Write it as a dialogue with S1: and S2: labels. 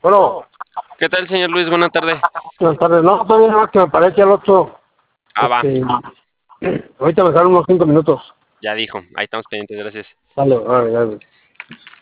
S1: Bueno,
S2: ¿Qué tal, señor Luis? Buenas tardes.
S1: buenas tardes. No, todavía no, que me parece al otro.
S2: Ah, va.
S1: Este, ahorita me salen unos 5 minutos.
S2: Ya dijo. Ahí estamos pendientes, gracias.
S1: Dale, vale, dale.